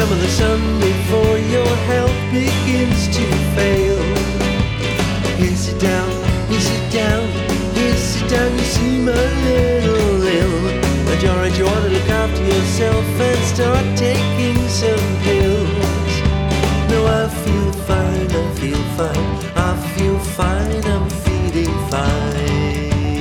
some of the sun before your health begins to fail. Here, sit down, here, sit down, here, sit down, you seem a little ill. But you're right, you ought to look after yourself and start taking some pills. No, I feel fine, I feel fine, I feel fine, I'm feeling fine.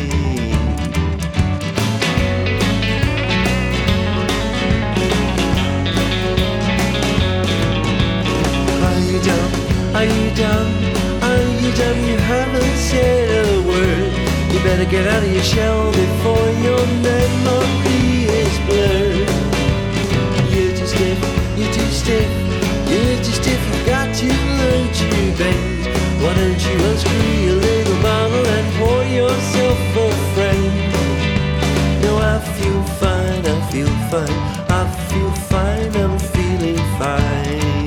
Are you done? Are you done? Are you done? You haven't said a word. You better get out of your shell before your memory is blurred. You're too stiff, you're too stiff, you're too stiff. You've got to learn to bend. Why don't you unscrew your little bottle and pour yourself a friend? No, I feel fine, I feel fine, I feel fine, I'm feeling fine.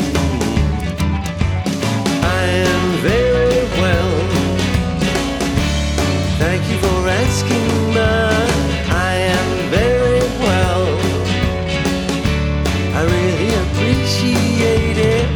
I am very well. Thank you for asking, but I am very well. I really appreciate it.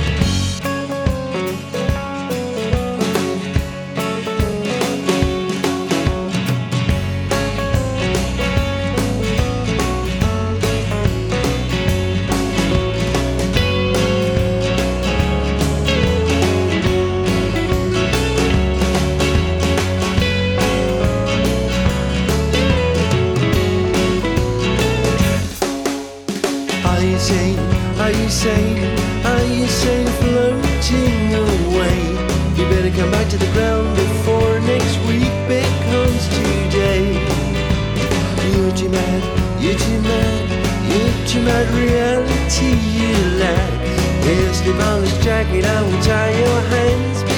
Are you sane? Are you sane? Are you sane? Floating away. You better come back to the ground before next week becomes today. You're too mad, you're too mad, you're too mad. Reality you lack. Here, slip on this jacket, I will tie your hands